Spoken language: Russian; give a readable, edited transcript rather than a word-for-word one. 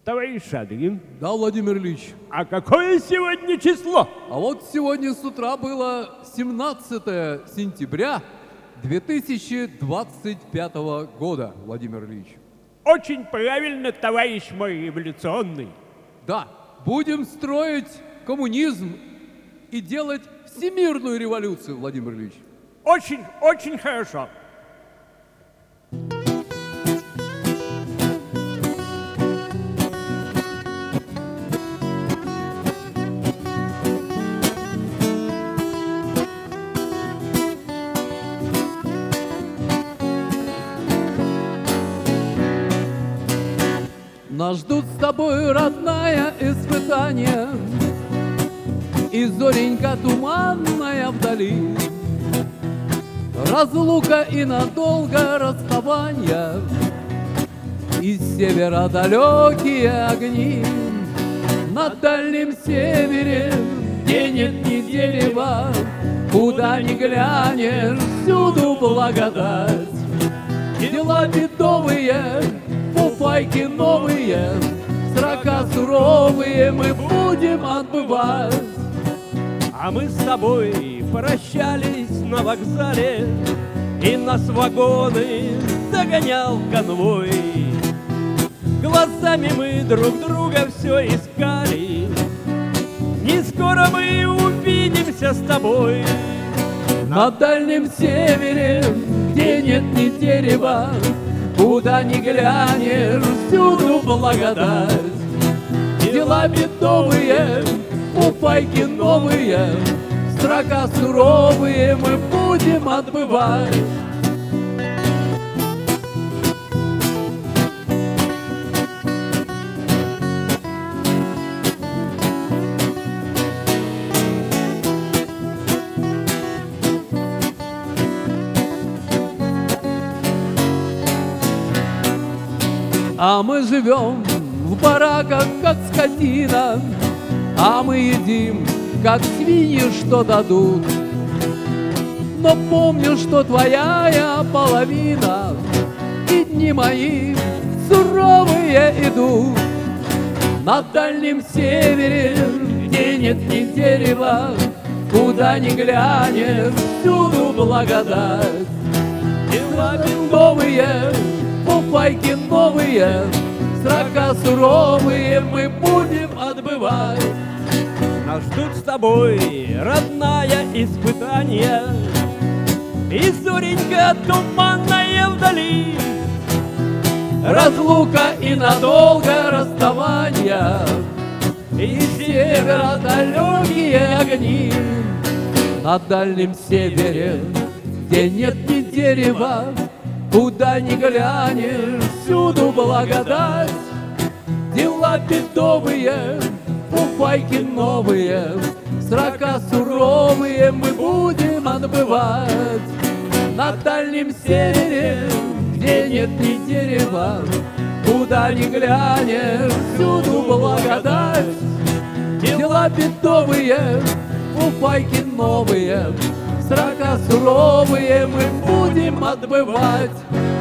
Товарищ Шадрин, Да, Владимир Ильич. а какое сегодня число? А вот сегодня с утра было 17 сентября 2025 года, Владимир Ильич. Очень правильно, товарищ мой революционный. Да, будем строить коммунизм и делать всемирную революцию, Владимир Ильич. Очень, очень хорошо. Нас ждут с тобой, родная, испытания, и зоренька туманная вдали, разлука и надолго расставания, и с севера далекие огни. На дальнем севере, где нет ни дерева, куда ни глянешь, всюду благодать. Дела бедовые, фуфайки новые, срока суровые мы будем отбывать. А мы с тобой прощались на вокзале, и нас в вагоны загонял конвой. Глазами мы друг друга все искали, не скоро мы увидимся с тобой. На дальнем севере, где нет ни дерева, куда ни глянешь, всюду благодать. Дела бедовые, фуфайки новые, строка суровые мы будем отбывать. А мы живем в бараках, как скотина, а мы едим, как свиньи, что дадут. Но помню, что твоя я половина, и дни мои суровые идут. На дальнем севере, где нет ни дерева, куда ни глянешь, всюду благодать. Дела бедовые, фуфайки новые, срока суровые мы будем отбывать. Нас ждут с тобой, родная, испытания, и зоренька туманная вдали, разлука и надолго расставания, и с севера далекие огни. На дальнем севере, где нет ни дерева, куда ни глянешь, всюду благодать. Дела бедовые, фуфайки новые, срока суровые мы будем отбывать. На дальнем севере, где нет ни дерева, куда ни глянешь, всюду благодать. Дела бедовые, фуфайки новые, срока суровые мы будем отбывать.